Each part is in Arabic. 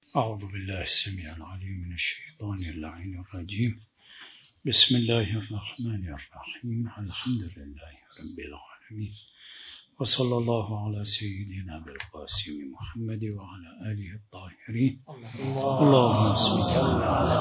أعوذ بالله السميع العليم من الشيطان اللعين الرجيم. بسم الله الرحمن الرحيم. الحمد لله رب العالمين، وصلى الله على سيدنا بالقاسم محمد وعلى آله الطاهرين. اللهم صل على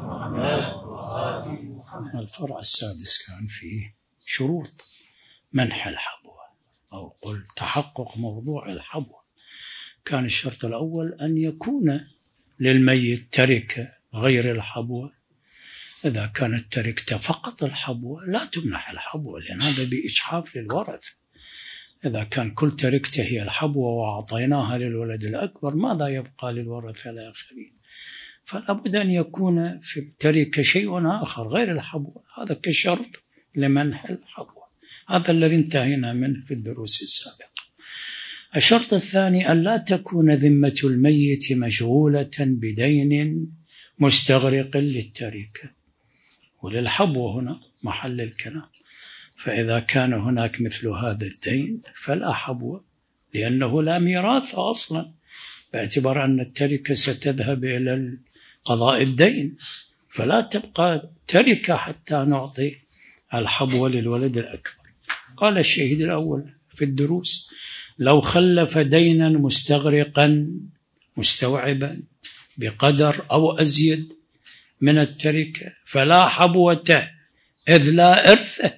محمد. الفرع السادس كان فيه شروط منح الحبوة، أو قل تحقق موضوع الحبوة. كان الشرط الأول أن يكون للميت تركة غير الحبوة. إذا كانت تركته فقط الحبوة لا تمنح الحبوة، لأن هذا بإجحاف للورث. إذا كان كل تركته هي الحبوة وأعطيناها للولد الأكبر، ماذا يبقى للورثة الآخرين؟ فلا بد أن يكون في التركة شيء آخر غير الحبوة. هذا كشرط لمنح الحبوة. هذا الذي انتهينا منه في الدروس السابقة. الشرط الثاني أن لا تكون ذمة الميت مشغولة بدين مستغرق للتركة، وللحبوة هنا محل الكلام. فإذا كان هناك مثل هذا الدين فلا حبوة، لأنه لا ميراث أصلا، باعتبار أن التركة ستذهب إلى قضاء الدين، فلا تبقى تركة حتى نعطي الحبوة للولد الأكبر. قال الشهيد الأول في الدروس: لو خلف دينا مستغرقا مستوعبا بقدر أو أزيد من التركة فلا حبوة، إذ لا إرث.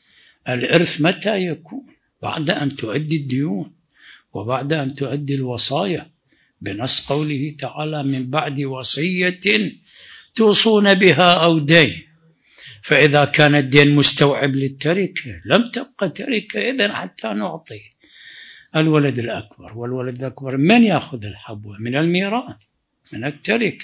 الإرث متى يكون؟ بعد أن تؤدي الديون وبعد أن تؤدي الوصايا، بنص قوله تعالى: من بعد وصية توصون بها أو دين. فإذا كان الدين مستوعب للتركة لم تبقى تركة إذن حتى نعطي الولد الأكبر. والولد الأكبر من يأخذ الحبوة؟ من الميراث، من التركة.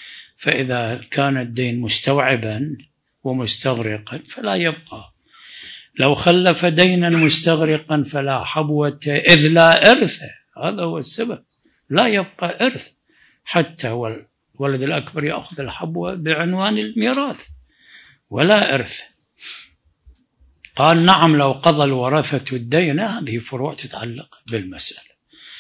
فإذا كان الدين مستوعبا ومستغرقا فلا يبقى. لو خلف دينا مستغرقا فلا حبوة، إذ لا إرث. هذا هو السبب، لا يبقى إرث حتى والولد الأكبر يأخذ الحبوة بعنوان الميراث ولا إرث. قال: نعم لو قضى الورثة الدين. هذه فروع تتعلق بالمسألة.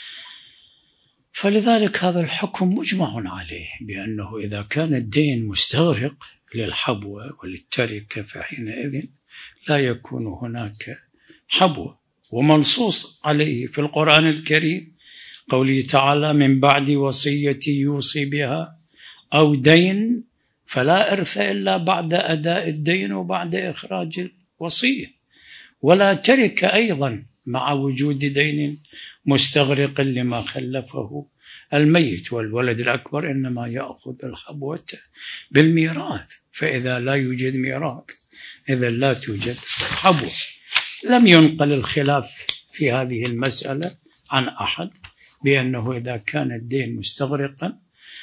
فلذلك هذا الحكم مجمع عليه، بأنه إذا كان الدين مستغرق للحبوة وللتركة فحينئذ لا يكون هناك حبوة. ومنصوص عليه في القرآن الكريم قوله تعالى: من بعد وصية يوصي بها أو دين فلا إرث إلا بعد أداء الدين وبعد إخراج الوصية. ولا ترك أيضا مع وجود دين مستغرق لما خلفه الميت. والولد الأكبر إنما يأخذ الحبوة بالميراث، فإذا لا يوجد ميراث إذا لا توجد حبوة. لم ينقل الخلاف في هذه المسألة عن أحد بأنه إذا كان الدين مستغرقا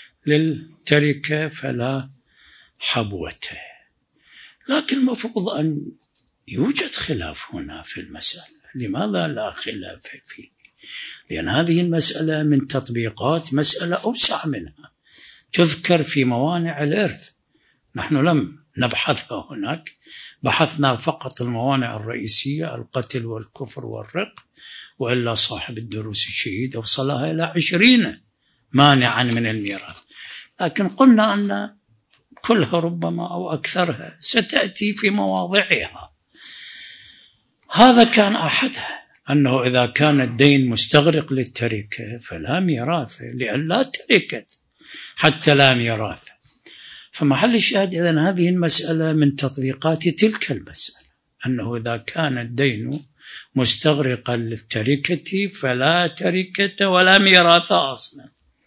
للتركة فلا حبوة. لكن المفروض أن يوجد خلاف هنا في المسألة. لماذا لا خلاف فيه؟ لأن هذه المسألة من تطبيقات مسألة أوسع منها، تذكر في موانع الإرث. نحن لم نبحثها هناك، بحثنا فقط الموانع الرئيسية: القتل والكفر والرق. وإلا صاحب الدروس الشهيد أوصلها إلى 20 مانعا من الميراث. لكن قلنا أن كلها ربما أو أكثرها ستأتي في مواضعها. هذا كان أحدها، أنه إذا كان الدين مستغرق للتركة فلا ميراث، لأن لا تركة حتى لا ميراث. فمحل الشاهد إذن هذه المسألة من تطبيقات تلك المسألة، أنه إذا كان الدين مستغرقا للتركة فلا تركة ولا ميراث أصلا.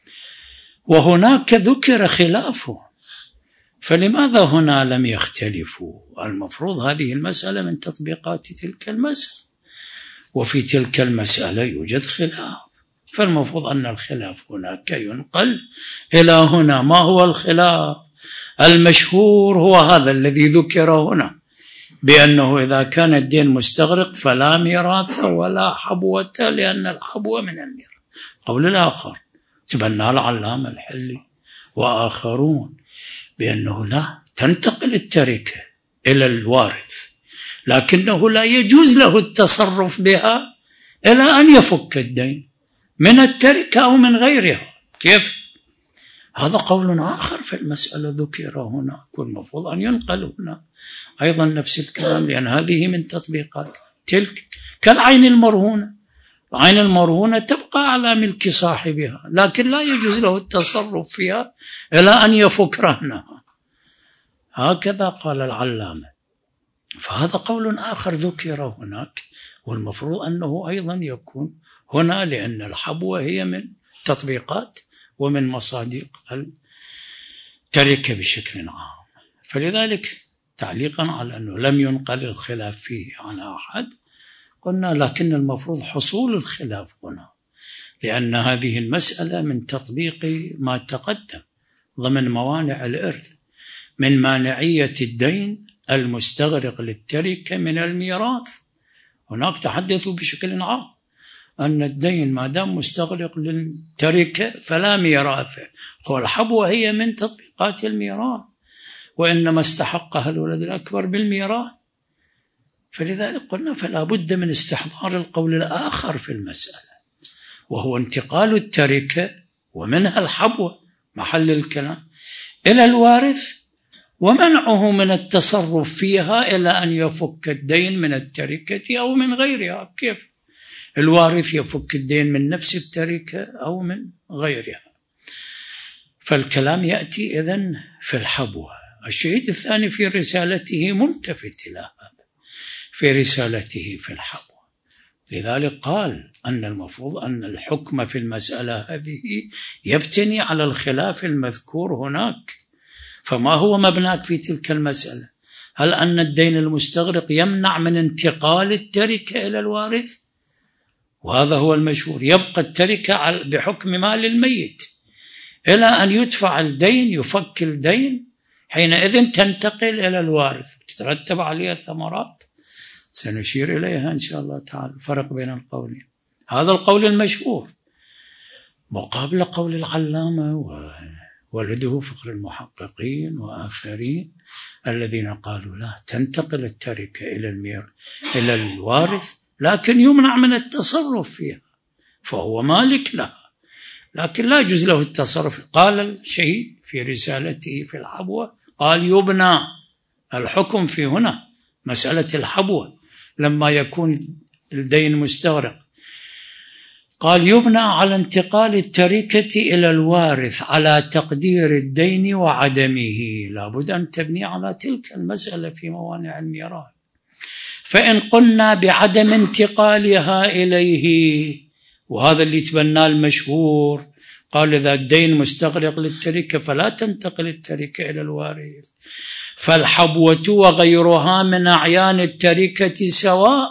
وهناك ذكر خلافه، فلماذا هنا لم يختلفوا؟ المفروض هذه المسألة من تطبيقات تلك المسألة، وفي تلك المسألة يوجد خلاف، فالمفروض أن الخلاف هناك ينقل إلى هنا. ما هو الخلاف؟ المشهور هو هذا الذي ذكر هنا، بأنه إذا كان الدين مستغرق فلا ميراث ولا حبوة، لأن الحبوة من الميراث. قول الآخر تبنى العلامة الحلي وآخرون بأنه لا تنتقل التركة إلى الوارث، لكنه لا يجوز له التصرف بها إلى أن يفك الدين من التركة أو من غيرها. كيف؟ هذا قول آخر في المسألة ذكر هنا، والمفروض أن ينقل هنا أيضا نفس الكلام، لأن هذه من تطبيقات تلك كالعين المرهونة. العين المرهونة تبقى على ملك صاحبها، لكن لا يجوز له التصرف فيها إلى أن يفك رهنها. هكذا قال العلامة. فهذا قول آخر ذكر هناك، والمفروض أنه أيضا يكون هنا، لأن الحبوة هي من تطبيقات ومن مصادق التركة بشكل عام. فلذلك تعليقا على أنه لم ينقل الخلاف فيه عن أحد، قلنا لكن المفروض حصول الخلاف هنا، لأن هذه المسألة من تطبيق ما تقدم ضمن موانع الإرث، من مانعية الدين المستغرق للتركة من الميراث. هناك تحدثوا بشكل عام أن الدين ما دام مستغرق للتركة فلا ميراث، والحبوة هي من تطبيقات الميراث، وإنما استحقها الولد الأكبر بالميراث. فلذلك قلنا فلا بد من استحضار القول الآخر في المسألة، وهو انتقال التركة ومنها الحبوة محل الكلام إلى الوارث، ومنعه من التصرف فيها إلى أن يفك الدين من التركة أو من غيرها. كيف الوارث يفك الدين من نفس التركة أو من غيرها؟ فالكلام يأتي إذن في الحبوة. الشهيد الثاني في رسالته ملتفت إلى هذا في رسالته في الحبوة، لذلك قال أن المفروض أن الحكم في المسألة هذه يبتني على الخلاف المذكور هناك. فما هو مبناك في تلك المسألة؟ هل أن الدين المستغرق يمنع من انتقال التركة إلى الوارث؟ وهذا هو المشهور، يبقى التركة بحكم مال الميت إلى أن يدفع الدين، يفك الدين، حينئذ تنتقل إلى الوارث، تترتب عليها ثمرات سنشير إليها إن شاء الله تعالى. الفرق بين القولين، هذا القول المشهور مقابل قول العلامة وولده فخر المحققين وآخرين الذين قالوا لا، تنتقل التركة إلى الوارث، لكن يمنع من التصرف فيها، فهو مالك لها لكن لا يجوز له التصرف. قال الشهيد في رسالته في الحبوة، قال يبنى الحكم في هنا مسألة الحبوة لما يكون الدين مستغرق، قال يبنى على انتقال التركة إلى الوارث على تقدير الدين وعدمه. لابد أن تبني على تلك المسألة في موانع الميراث. فإن قلنا بعدم انتقالها إليه، وهذا اللي تبناه المشهور، قال إذا الدين مستغرق للتركة فلا تنتقل التركة إلى الوارث، فالحبوة وغيرها من أعيان التركة سواء.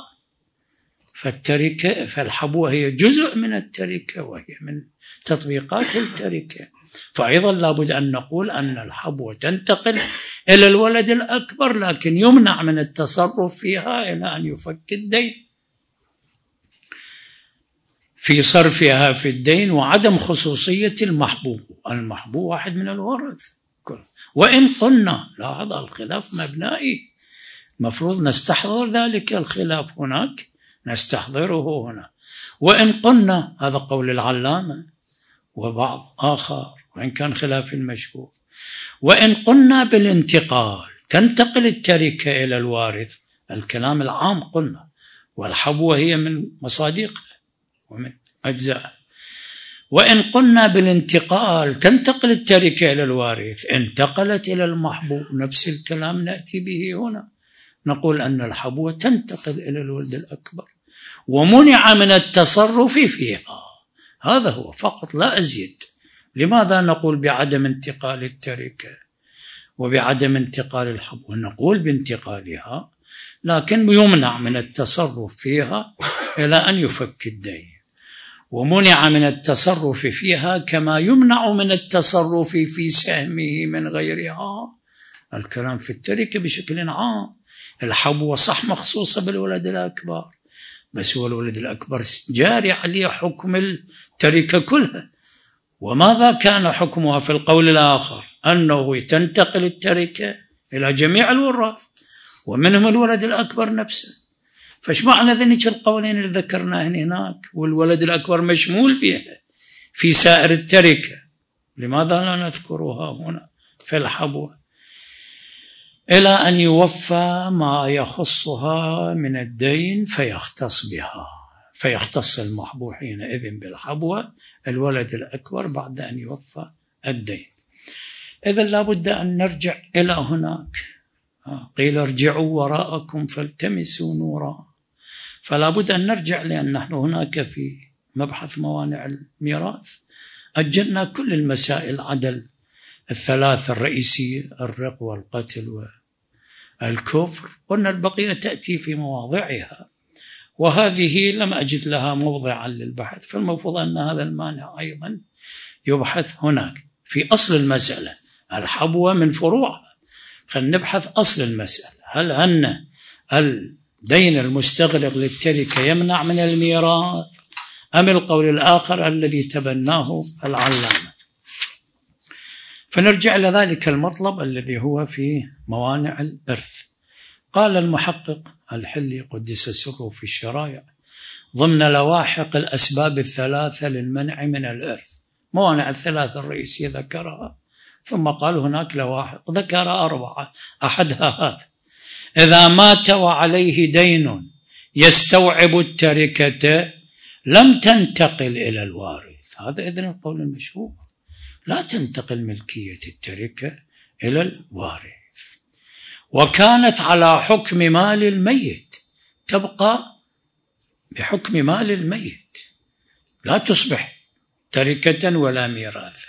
فالحبوة هي جزء من التركة وهي من تطبيقات التركة، فأيضا لابد أن نقول أن الحبوة تنتقل إلى الولد الأكبر، لكن يمنع من التصرف فيها إلى أن يفك الدين في صرفها في الدين وعدم خصوصية المحبوب. المحبوب واحد من الورث. وإن قلنا لاحظ الخلاف مبنائي، مفروض نستحضر ذلك الخلاف هناك، نستحضره هنا. وإن قلنا، هذا قول العلامة وبعض آخر وإن كان خلاف المشهور، وإن قلنا بالانتقال تنتقل التركة إلى الوارث، الكلام العام قلنا، والحبوة هي من مصادقها ومن أجزاء. وإن قلنا بالانتقال تنتقل التركة إلى الوارث، انتقلت إلى المحبوب، نفس الكلام نأتي به هنا، نقول أن الحبوة تنتقل إلى الولد الأكبر ومنع من التصرف فيها. هذا هو فقط لا أزيد. لماذا نقول بعدم انتقال التركة وبعدم انتقال الحبوة؟ نقول بانتقالها لكن يمنع من التصرف فيها إلى أن يفك الدين، ومنع من التصرف فيها كما يمنع من التصرف في سهمه من غيرها. الكلام في التركة بشكل عام. الحبوة صح مخصوصة بالولد الأكبر، بس هو الولد الأكبر جاري عليه حكم التركة كلها. وماذا كان حكمها في القول الآخر؟ أنه تنتقل التركة إلى جميع الوراث ومنهم الولد الأكبر نفسه. فايش معنى ذنك القولين اللي ذكرناه هناك والولد الأكبر مشمول بها في سائر التركة؟ لماذا لا نذكرها هنا في الحبوة؟ إلى أن يوفى ما يخصها من الدين فيختص بها، فيختص المحبو حينئذ بالحبوة الولد الأكبر بعد أن يوفى الدين. إذن لا بد أن نرجع إلى هناك. قيل ارجعوا وراءكم فالتمسوا نورا، فلا بد أن نرجع، لأن نحن هناك في مبحث موانع الميراث أجلنا كل المسائل عدل الثلاث الرئيسية، الرق والقتل والكفر، قلنا البقية تأتي في مواضعها، وهذه لم أجد لها موضعا للبحث، فالمفروض أن هذا المانع أيضا يبحث هناك في أصل المسألة. الحبوة من فروعها، خلينا نبحث أصل المسألة. هل أن الدين المستغرق للتركة يمنع من الميراث أم القول الآخر الذي تبناه العلامة؟ فنرجع إلى ذلك المطلب الذي هو في موانع الإرث. قال المحقق الحلي قدس سره في الشرائع ضمن لواحق الأسباب الثلاثة للمنع من الإرث، موانع الثلاثة الرئيسية ذكرها، ثم قال هناك لواحق ذكر 4، أحدها هذا: إذا مات وعليه دين يستوعب التركة لم تنتقل إلى الوارث. هذا إذن القول المشهور، لا تنتقل ملكية التركة إلى الوارث، وكانت على حكم مال الميت، تبقى بحكم مال الميت، لا تصبح تركة ولا ميراثا،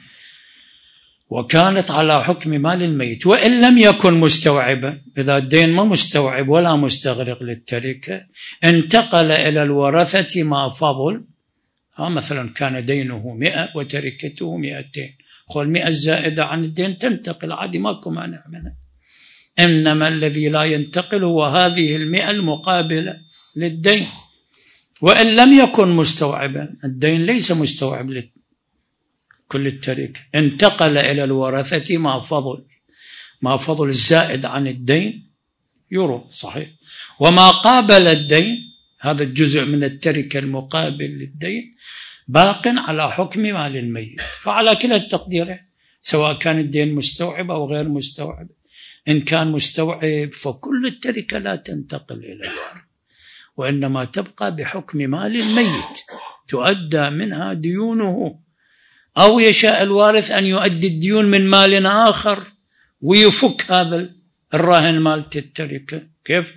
وكانت على حكم مال الميت وإن لم يكن مستوعبا. إذا الدين ما مستوعب ولا مستغرق للتركة انتقل إلى الورثة ما فضل. مثلا كان دينه 100 وتركته 200، قل 100 الزائدة عن الدين تنتقل عادي، ماكو مانع منها. إنما الذي لا ينتقل هو هذه 100 المقابلة للدين، وإن لم يكن مستوعبا، الدين ليس مستوعب كل التركة، انتقل إلى الورثة ما فضل الزائد عن الدين يورو، صحيح، وما قابل الدين، هذا الجزء من التركة المقابل للدين، باق على حكم مال الميت. فعلى كلا التقدير، سواء كان الدين مستوعب أو غير مستوعب، إن كان مستوعب فكل التركة لا تنتقل إلى الوارث، وإنما تبقى بحكم مال الميت، تؤدى منها ديونه، أو يشاء الوارث أن يؤدي الديون من مال آخر ويفك هذا الراهن مال التركة. كيف؟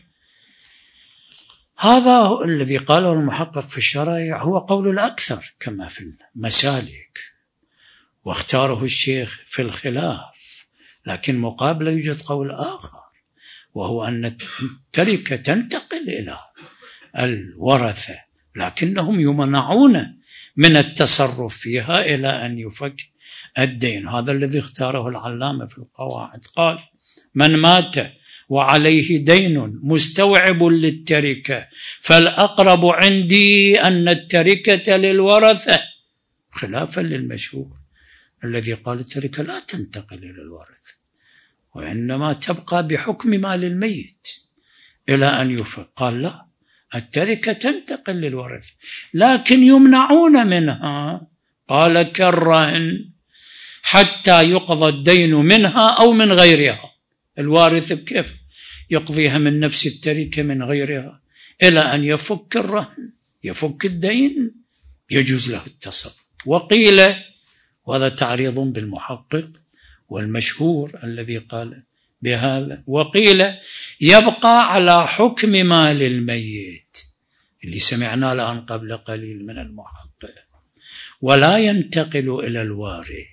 هذا هو الذي قاله المحقق في الشرائع، هو قول الأكثر كما في المسالك، واختاره الشيخ في الخلاف، لكن مقابله يوجد قول آخر، وهو أن التركة تنتقل إلى الورثة، لكنهم يمنعون من التصرف فيها إلى أن يفك الدين. هذا الذي اختاره العلامة في القواعد، قال: من مات وعليه دين مستوعب للتركة فالأقرب عندي أن التركة للورثة، خلافا للمشهور الذي قال التركة لا تنتقل إلى الورثة وإنما تبقى بحكم مال الميت إلى أن يفك. قال: لا، التركة تنتقل للورثة لكن يمنعون منها، قال: كالرهن حتى يقضى الدين منها أو من غيرها. الوارث كيف يقضيها من نفس التركة من غيرها إلى أن يفك الرهن، يفك الدين، يجوز له التصرف. وقيل، وهذا تعريض بالمحقق والمشهور الذي قال بهذا، وقيل يبقى على حكم مال الميت اللي سمعنا الآن قبل قليل من المحقق، ولا ينتقل إلى الوارث.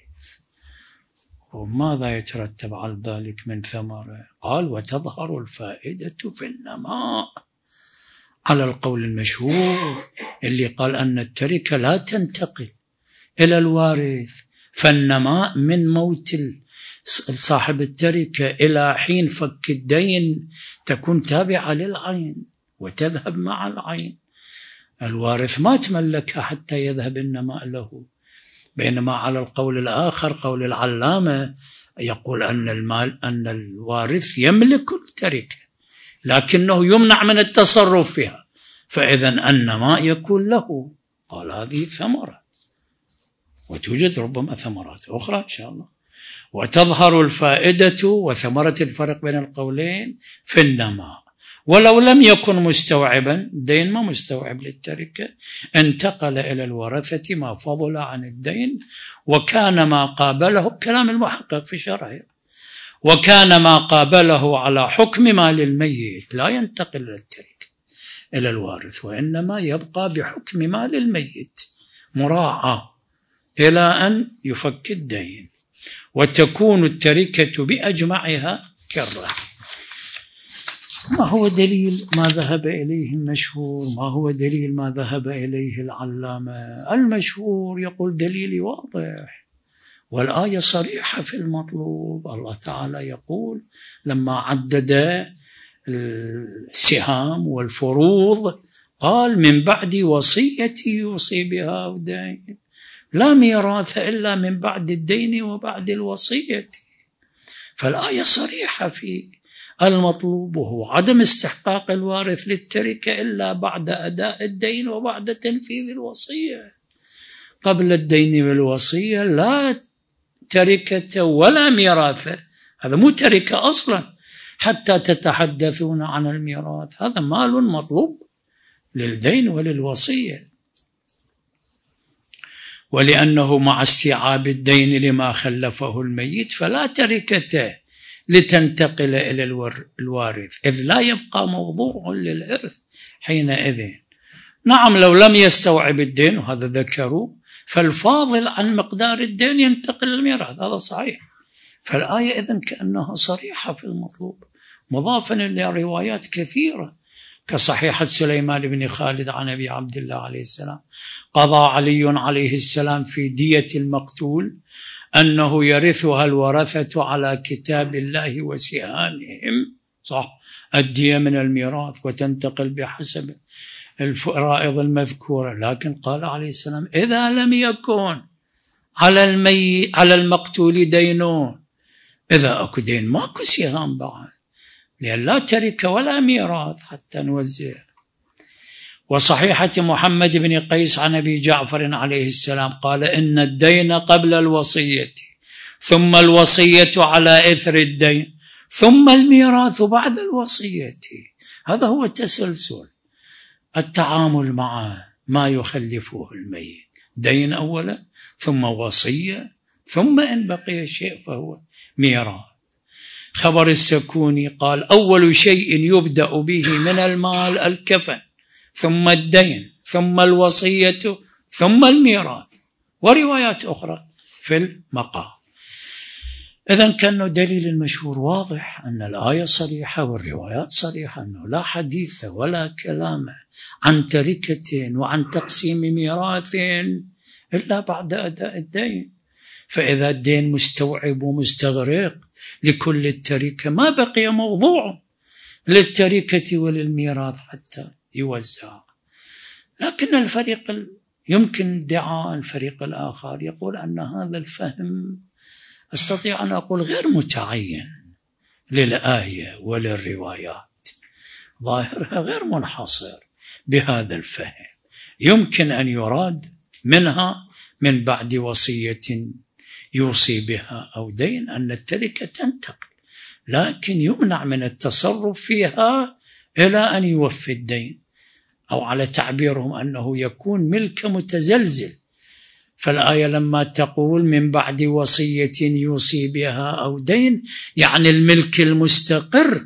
وماذا يترتب على ذلك من ثمرة؟ قال: وتظهر الفائدة في النماء، على القول المشهور اللي قال أن التركة لا تنتقل إلى الوارث، فالنماء من موت صاحب التركة إلى حين فك الدين تكون تابعة للعين وتذهب مع العين، الوارث ما تملكها حتى يذهب النماء له. بينما على القول الآخر، قول العلامة، يقول أن الوارث يملك التركة لكنه يمنع من التصرف فيها، فإذا النماء يكون له. قال: هذه ثمرة. وتوجد ربما ثمرات أخرى إن شاء الله. وتظهر الفائدة وثمرة الفرق بين القولين في النماء. ولو لم يكن مستوعبا، دين ما مستوعب للتركة، انتقل إلى الورثة ما فضل عن الدين، وكان ما قابله كلام المحقق في شرحه، وكان ما قابله على حكم مال الميت لا ينتقل إلى التركة إلى الوارث، وإنما يبقى بحكم مال الميت مراعى إلى أن يفك الدين، وتكون التركة بأجمعها كالرهن. ما هو دليل ما ذهب إليه المشهور؟ ما هو دليل ما ذهب إليه العلامة؟ المشهور يقول دليلي واضح، والآية صريحة في المطلوب. الله تعالى يقول لما عدد السهام والفروض قال من بعد وصية يوصي بها أو دين، لا ميراث إلا من بعد الدين وبعد الوصية. فالآية صريحة في المطلوب، وهو عدم استحقاق الوارث للتركة إلا بعد أداء الدين وبعد تنفيذ الوصية. قبل الدين والوصية لا تركة ولا ميراث، هذا مو تركة أصلا حتى تتحدثون عن الميراث، هذا مال مطلوب للدين وللوصية. ولأنه مع استيعاب الدين لما خلفه الميت فلا تركته لتنتقل إلى الوارث، إذ لا يبقى موضوع للإرث حينئذ. نعم لو لم يستوعب الدين، وهذا ذكروا، فالفاضل عن مقدار الدين ينتقل الميراث، هذا صحيح. فالآية إذن كأنها صريحة في المطلوب، مضافا إلى روايات كثيرة كصحيحة سليمان بن خالد عن أبي عبد الله عليه السلام قضى علي عليه السلام في دية المقتول أنه يرثها الورثة على كتاب الله وسهامهم، صح، الدية من الميراث وتنتقل بحسب الفرائض المذكورة. لكن قال عليه السلام إذا لم يكن على المقتول دينون، إذا أكو دين ماكو سهام بعد، لأن لا ترك ولا ميراث حتى نوزع. وصحيحة محمد بن قيس عن أبي جعفر عليه السلام قال إن الدين قبل الوصية، ثم الوصية على إثر الدين، ثم الميراث بعد الوصية. هذا هو التسلسل، التعامل مع ما يخلفه الميت، دين أولا ثم وصية ثم إن بقي شيء فهو ميراث. خبر السكوني قال أول شيء يبدأ به من المال الكفن، ثم الدين، ثم الوصية، ثم الميراث، وروايات أخرى في المقام. إذن كان دليل المشهور واضح أن الآية صريحة والروايات صريحة أنه لا حديث ولا كلام عن تركة وعن تقسيم ميراث إلا بعد أداء الدين. فإذا الدين مستوعب ومستغرق لكل التركة ما بقي موضوع للتركة وللميراث حتى يوزع. لكن الفريق يمكن ادعاء الفريق الآخر يقول أن هذا الفهم أستطيع أن أقول غير متعين للآية وللروايات، ظاهرها غير منحصر بهذا الفهم. يمكن أن يراد منها من بعد وصية يوصي بها أو دين أن التركة تنتقل، لكن يمنع من التصرف فيها إلى أن يوفي الدين، أو على تعبيرهم أنه يكون ملك متزلزل. فالآية لما تقول من بعد وصية يوصي بها أو دين يعني الملك المستقر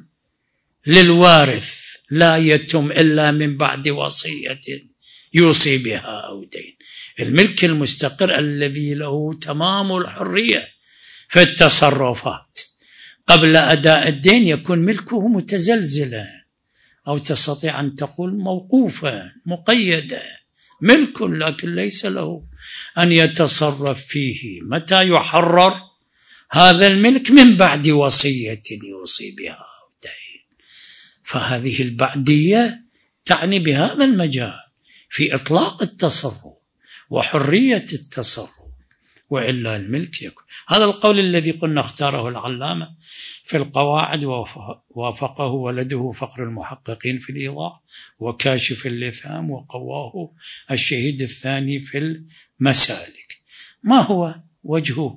للوارث لا يتم إلا من بعد وصية يوصي بها أو دين. الملك المستقر الذي له تمام الحرية في التصرفات قبل أداء الدين يكون ملكه متزلزلا، أو تستطيع أن تقول موقوفا مقيدا، ملك لكن ليس له أن يتصرف فيه. متى يحرر هذا الملك؟ من بعد وصية يوصي بها أو دين. فهذه البعدية تعني بهذا المجال في إطلاق التصرف وحرية التصرف، وإلا الملك يكون. هذا القول الذي قلنا اختاره العلامة في القواعد ووافقه ولده فقر المحققين في الإيضاح وكاشف اللثام، وقواه الشهيد الثاني في المسالك. ما هو وجهه؟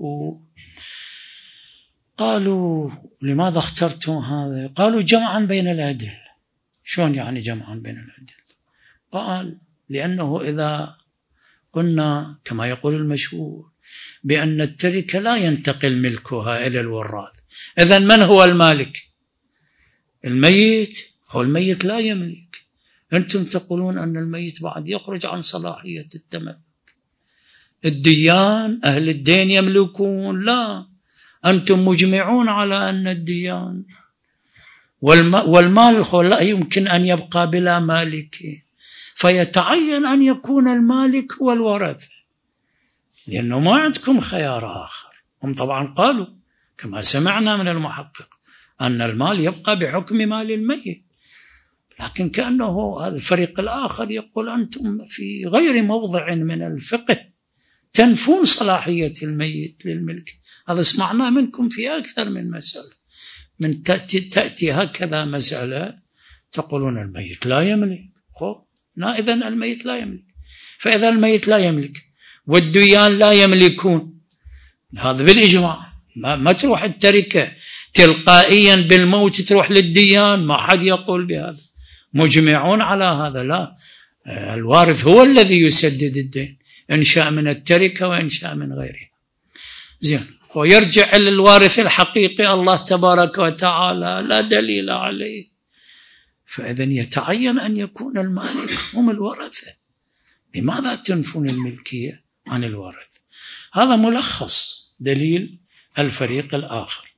قالوا لماذا اخترتم هذا؟ قالوا جمعا بين الأدلة. شلون يعني جمعا بين الأدلة؟ قال لأنه إذا قلنا كما يقول المشهور بأن التركة لا ينتقل ملكها إلى الوراث، إذن من هو المالك؟ الميت. هو الميت لا يملك. أنتم تقولون أن الميت بعد يخرج عن صلاحية التملك. الديان أهل الدين يملكون؟ لا، أنتم مجمعون على أن الديان والمال لا يمكن أن يبقى بلا مالك، فيتعين أن يكون المالك هو الورثة، لأنه ما عندكم خيار آخر. هم طبعا قالوا كما سمعنا من المحقق أن المال يبقى بحكم مال الميت، لكن كأنه هذا الفريق الآخر يقول أنتم في غير موضع من الفقه تنفون صلاحية الميت للملك. هذا سمعناه منكم في أكثر من مسألة. من تأتي هكذا مسألة تقولون الميت لا يملك. إذن الميت لا يملك، فإذا الميت لا يملك والديان لا يملكون، هذا بالإجماع. ما تروح التركة تلقائيا بالموت تروح للديان، ما حد يقول بهذا، مجمعون على هذا. لا، الوارث هو الذي يسدد الدين إن شاء من التركة وإن شاء من غيرها. زين، ويرجع للوارث الحقيقي الله تبارك وتعالى، لا دليل عليه. فإذن يتعين أن يكون المالك هم الورثة. لماذا تنفون الملكية عن الورث؟ هذا ملخص دليل الفريق الآخر.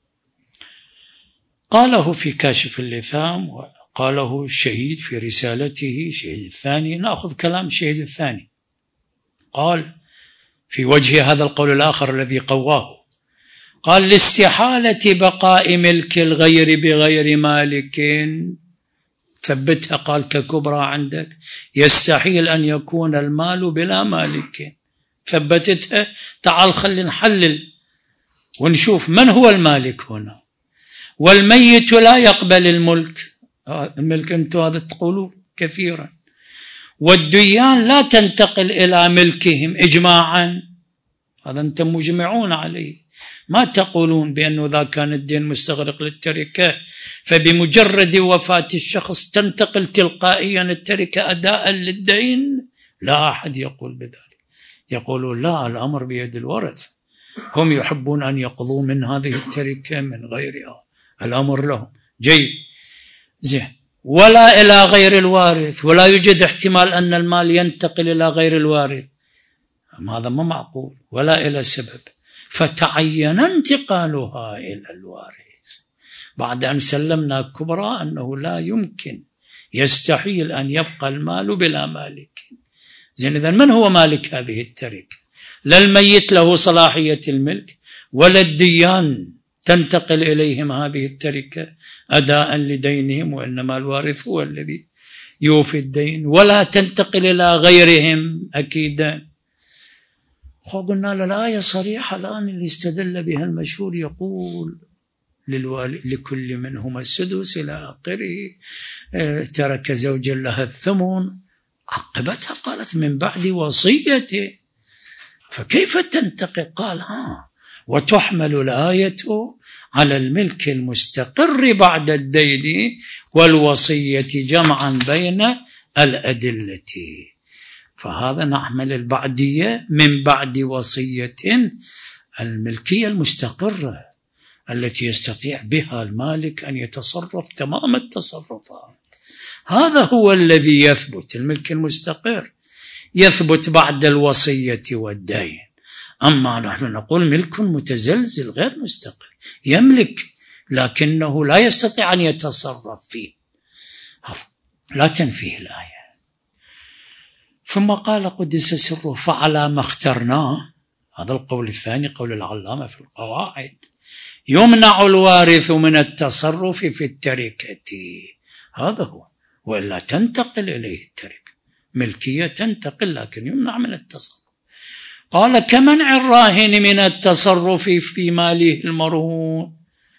قاله في كاشف اللثام، وقاله الشهيد في رسالته الشهيد الثاني. نأخذ كلام الشهيد الثاني. قال في وجه هذا القول الآخر الذي قواه، قال لاستحالة بقاء ملك الغير بغير مالك. ثبتها، قال ككبرى عندك، يستحيل أن يكون المال بلا مالك. ثبتتها، تعال خلينا نحلل ونشوف من هو المالك هنا. والميت لا يقبل الملك أنتم هذا تقولوا كثيرا. والديان لا تنتقل إلى ملكهم إجماعا، هذا أنتم مجمعون عليه. ما تقولون بأنه إذا كان الدين مستغرق للتركة فبمجرد وفاة الشخص تنتقل تلقائيا التركة أداء للدين. لا أحد يقول بذلك. يقولون لا، الأمر بيد الورث، هم يحبون أن يقضوا من هذه التركة من غيرها، الأمر لهم. جيد، زين. ولا إلى غير الوارث، ولا يوجد احتمال أن المال ينتقل إلى غير الوارث، هذا ما معقول، ولا إلى سبب. فتعين انتقالها إلى الوارث بعد أن سلمنا كبرى أنه لا يمكن، يستحيل أن يبقى المال بلا مالك. زين، إذن من هو مالك هذه التركة؟ لا الميت له صلاحية الملك، ولا الديان تنتقل إليهم هذه التركة أداء لدينهم، وإنما الوارث هو الذي يوفي الدين، ولا تنتقل إلى غيرهم أكيدا. قلنا الآية صريحة الآن اللي استدل بها المشهور، يقول لكل منهما السدس إلى آخره، ترك زوجا لها الثمن، عقبتها قالت من بعد وصيته، فكيف تنتقل؟ قال وتحمل الآية على الملك المستقر بعد الدين والوصية جمعا بين الأدلة. فهذا نعمل البعدية من بعد وصية، الملكية المستقرة التي يستطيع بها المالك أن يتصرف تمام التصرفات. هذا هو الذي يثبت، الملك المستقر يثبت بعد الوصية والدين. أما نحن نقول ملك متزلزل غير مستقر، يملك لكنه لا يستطيع أن يتصرف فيه، لا تنفيه الآية. ثم قال قدس سره فعلى ما اخترناه، هذا القول الثاني قول العلامة في القواعد، يمنع الوارث من التصرف في التركة. هذا هو، وإلا تنتقل إليه التركة، ملكية تنتقل لكن يمنع من التصرف. قال كمنع الراهن من التصرف في ماله المرهون،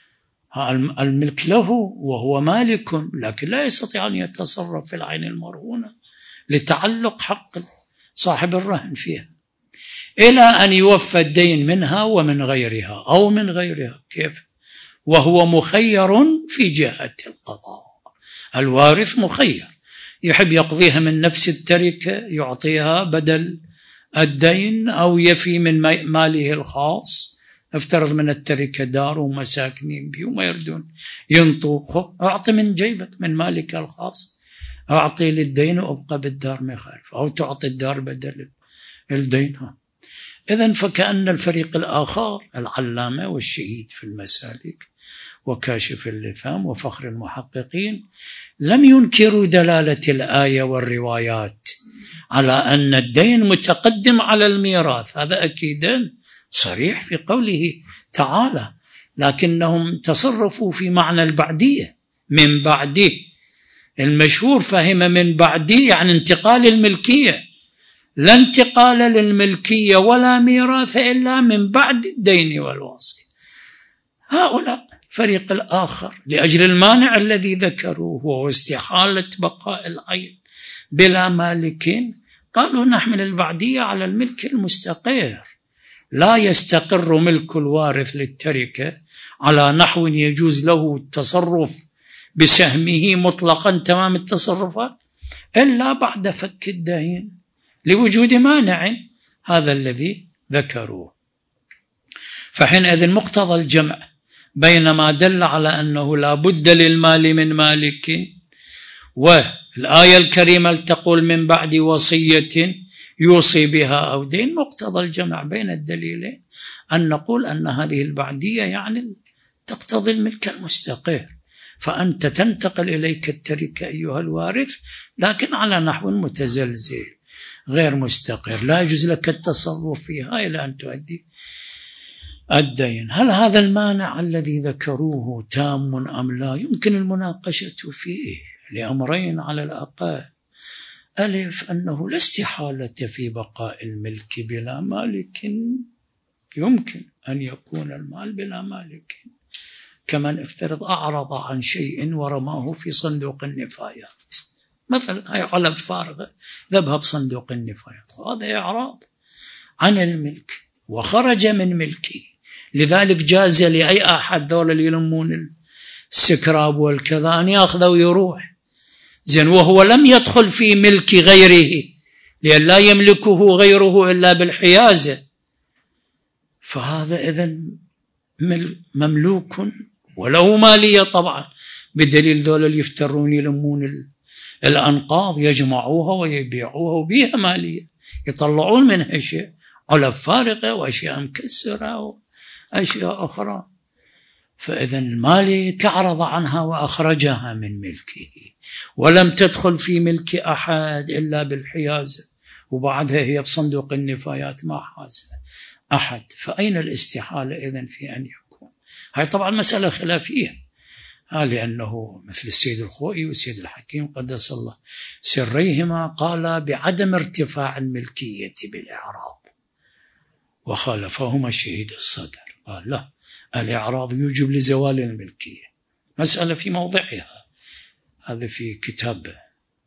الملك له وهو مالك لكن لا يستطيع أن يتصرف في العين المرهونة لتعلق حق صاحب الرهن فيها. إلى أن يوفى الدين منها ومن غيرها أو من غيرها. كيف؟ وهو مخير في جهة القضاء. الوارث مخير، يحب يقضيها من نفس التركة يعطيها بدل الدين، أو يفي من ماله الخاص. افترض من التركة دار ومساكنين به وما يردون ينطوقه، أعطي من جيبك من مالك الخاص، أعطي للدين وأبقى بالدار ما يخالف، أو تعطي الدار بدل الدين. إذن فكأن الفريق الآخر العلامة والشهيد في المسالك وكاشف اللثام وفخر المحققين لم ينكروا دلالة الآية والروايات على أن الدين متقدم على الميراث، هذا أكيدا صريح في قوله تعالى، لكنهم تصرفوا في معنى البعدية، من بعده. المشهور فهم من بعده يعني انتقال الملكية، لا انتقال للملكية ولا ميراث إلا من بعد الدين والوصي. هؤلاء فريق الآخر لأجل المانع الذي ذكروه وهو استحالة بقاء العين بلا مالك، قالوا نحمل البعدية على الملك المستقر. لا يستقر ملك الوارث للتركة على نحو يجوز له التصرف بسهمه مطلقا تمام التصرفات إلا بعد فك الدين لوجود مانع، هذا الذي ذكروه. فحينئذ مقتضى الجمع بين ما دل على أنه لا بد للمال من مالك، والآية الكريمة تقول من بعد وصية يوصي بها أو دين، مقتضى الجمع بين الدليلين أن نقول أن هذه البعدية يعني تقتضي الملك المستقر، فأنت تنتقل إليك التركة أيها الوارث لكن على نحو متزلزل غير مستقر، لا يجوز لك التصرف فيها إلى أن تؤدي الدين. هل هذا المانع الذي ذكروه تام أم لا؟ يمكن المناقشة فيه لأمرين على الأقل. ألف، أنه لا استحالة في بقاء الملك بلا مالك، يمكن أن يكون المال بلا مالك، كمن افترض أعرض عن شيء ورماه في صندوق النفايات مثلا، هي علب فارغة ذبها بصندوق النفايات، هذا إعراض عن الملك وخرج من ملكه، لذلك جاز لأي أحد ذول اللي يلمون السكراب والكذا أن يأخذه ويروح، زين، وهو لم يدخل في ملك غيره لأن لا يملكه غيره إلا بالحيازة، فهذا إذن مملوك وله مالية طبعا، بدليل ذول اللي يفترون يلمون الأنقاض يجمعوها ويبيعوها وبيها مالية، يطلعون منها شيء، علب فارغة وأشياء مكسرة وأشياء أخرى. فإذا المالك أعرض عنها وأخرجها من ملكه ولم تدخل في ملك أحد إلا بالحيازة، وبعدها هي بصندوق النفايات ما حاز أحد، فأين الاستحالة إذن في أن يكون؟ هاي طبعا مسألة خلافية، لأنه مثل السيد الخوئي والسيد الحكيم قدس الله سريهما قال بعدم ارتفاع الملكية بالإعراض، وخالفهما الشهيد الصدر قال لا، الإعراض يوجب لزوال الملكية. مسألة في موضعها، هذا في كتاب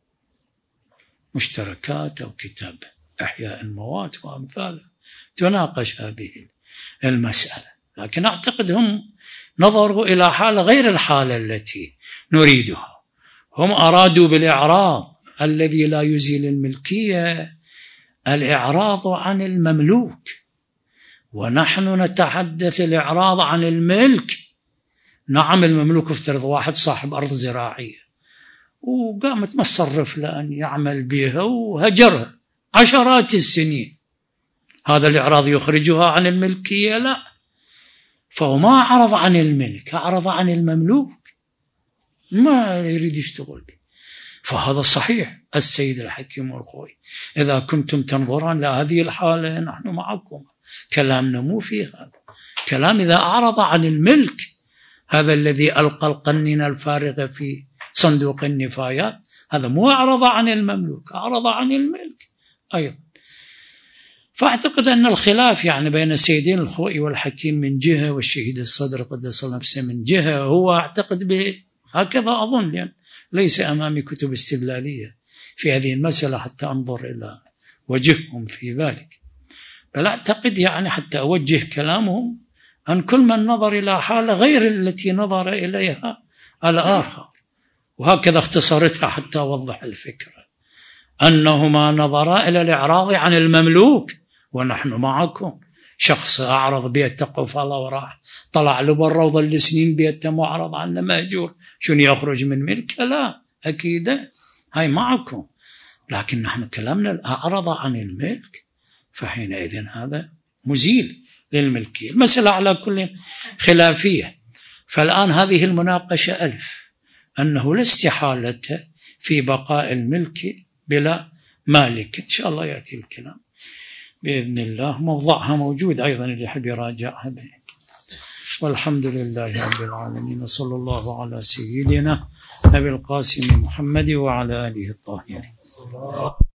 مشتركات أو كتاب أحياء الموات وأمثاله تناقش هذه المسألة، لكن أعتقد هم نظروا إلى حالة غير الحالة التي نريدها. هم أرادوا بالإعراض الذي لا يزيل الملكية الإعراض عن المملوك، ونحن نتحدث الإعراض عن الملك. نعم المملوك افترض واحد صاحب أرض زراعية وقامت مصرف لأن يعمل بها وهجرها عشرات السنين، هذا الإعراض يخرجها عن الملكية؟ لا، فهو ما أعرض عن الملك، أعرض عن المملوك ما يريد يشتغل به. فهذا صحيح السيد الحكيم والخوي، إذا كنتم تنظرون لهذه الحالة نحن معكم، كلامنا مو في هذا كلام إذا أعرض عن الملك، هذا الذي ألقى القنين الفارغة في صندوق النفايات هذا مو أعرض عن المملوك، أعرض عن الملك أيضا. فأعتقد أن الخلاف يعني بين السيدين الخوئي والحكيم من جهة والشهيد الصدر قدس الله نفسه من جهة، هو أعتقد هكذا أظن، يعني ليس أمامي كتب استدلالية في هذه المسألة حتى أنظر إلى وجههم في ذلك. بل أعتقد يعني حتى أوجه كلامهم أن كل من نظر إلى حالة غير التي نظر إليها الآخر، وهكذا اختصرتها حتى أوضح الفكرة، أنهما نظرا إلى الإعراض عن المملوك ونحن معكم. شخص أعرض بيته قفالة وراح طلع لبرا وظل سنين بيته معرض عنه مأجور، شنو يخرج من ملكه؟ لا أكيد هاي معكم، لكن نحن كلامنا الأعرض عن الملك، فحينئذ هذا مزيل للملكية. المسألة على كل خلافية. فالآن هذه المناقشة 1000 أنه لا استحالة في بقاء الملك بلا مالك. إن شاء الله يأتي الكلام بإذن الله، موضعها موجود أيضا اللي يحب يراجعها به. والحمد لله رب العالمين، وصلى الله على سيدنا أبي القاسم محمد وعلى آله الطاهرين.